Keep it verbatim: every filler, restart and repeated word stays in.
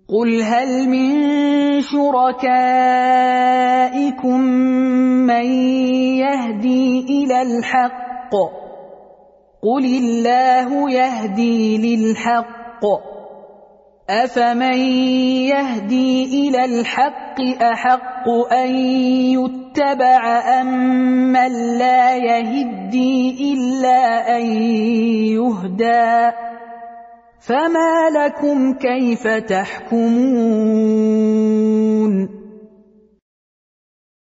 قل هل من شركائكم من يهدي إلى الحق قل الله يهدي للحق أفمن يهدي إلى الحق أحق أن يتبع أمن لا يهدي إلا أن يهدى فما لكم كيف تحكمون